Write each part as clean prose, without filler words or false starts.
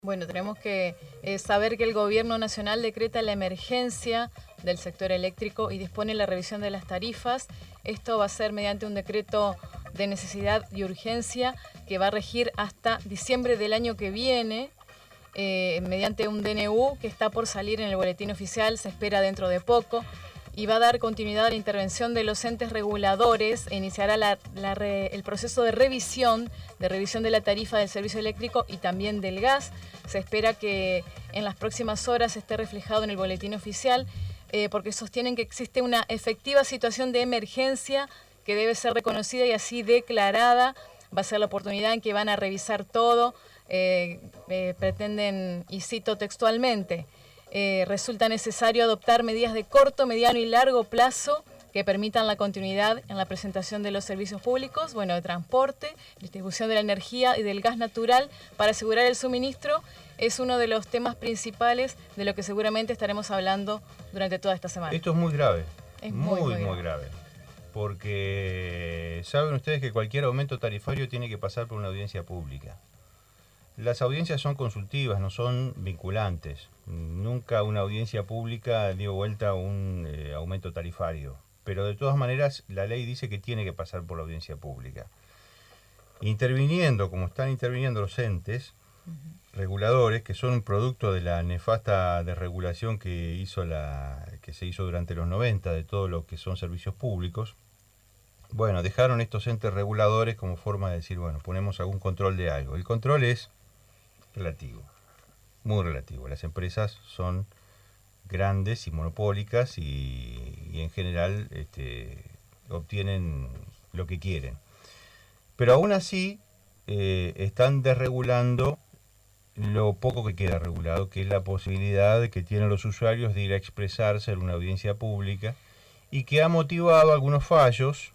Bueno, tenemos que saber que el Gobierno Nacional decreta la emergencia del sector eléctrico y dispone la revisión de las tarifas. Esto va a ser mediante un decreto de necesidad y urgencia que va a regir hasta diciembre del año que viene, mediante un DNU que está por salir en el boletín oficial, se espera dentro de poco, y va a dar continuidad a la intervención de los entes reguladores e iniciará el proceso de revisión de la tarifa del servicio eléctrico y también del gas. Se espera que en las próximas horas esté reflejado en el boletín oficial, porque sostienen que existe una efectiva situación de emergencia que debe ser reconocida y así declarada. Va a ser la oportunidad en que van a revisar todo. Pretenden, y cito textualmente, resulta necesario adoptar medidas de corto, mediano y largo plazo que permitan la continuidad en la presentación de los servicios públicos, de transporte, distribución de la energía y del gas natural para asegurar el suministro. Es uno de los temas principales de lo que seguramente estaremos hablando durante toda esta semana. Esto es muy grave, Es muy grave, porque saben ustedes que cualquier aumento tarifario tiene que pasar por una audiencia pública. Las audiencias son consultivas, no son vinculantes. Nunca una audiencia pública dio vuelta a un aumento tarifario. Pero de todas maneras, la ley dice que tiene que pasar por la audiencia pública. Interviniendo, como están interviniendo los entes reguladores, que son un producto de la nefasta desregulación que se hizo durante los 90 de todo lo que son servicios públicos, dejaron estos entes reguladores como forma de decir, ponemos algún control de algo. El control es relativo, muy relativo. Las empresas son grandes y monopólicas y en general obtienen lo que quieren. Pero aún así están desregulando lo poco que queda regulado, que es la posibilidad que tienen los usuarios de ir a expresarse en una audiencia pública y que ha motivado algunos fallos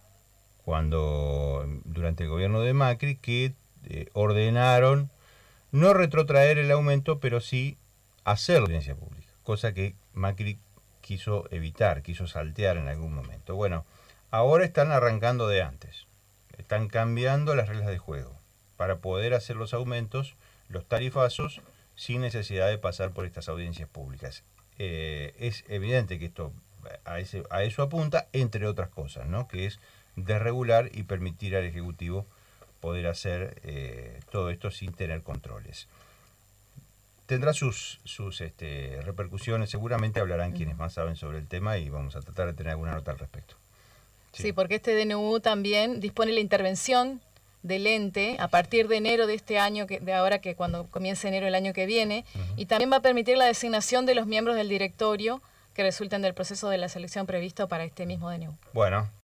durante el gobierno de Macri, que ordenaron no retrotraer el aumento, pero sí hacer la audiencia pública, cosa que Macri quiso evitar, quiso saltear en algún momento. Ahora están arrancando de antes, están cambiando las reglas de juego para poder hacer los aumentos, los tarifazos, sin necesidad de pasar por estas audiencias públicas. Es evidente que esto a eso apunta, entre otras cosas, ¿no? Que es desregular y permitir al Ejecutivo poder hacer todo esto sin tener controles. Tendrá sus repercusiones, seguramente hablarán quienes más saben sobre el tema y vamos a tratar de tener alguna nota al respecto. Sí, porque este DNU también dispone la intervención del ente a partir de enero de este año, que cuando comience enero del año que viene, y también va a permitir la designación de los miembros del directorio que resulten del proceso de la selección previsto para este mismo DNU. Bueno,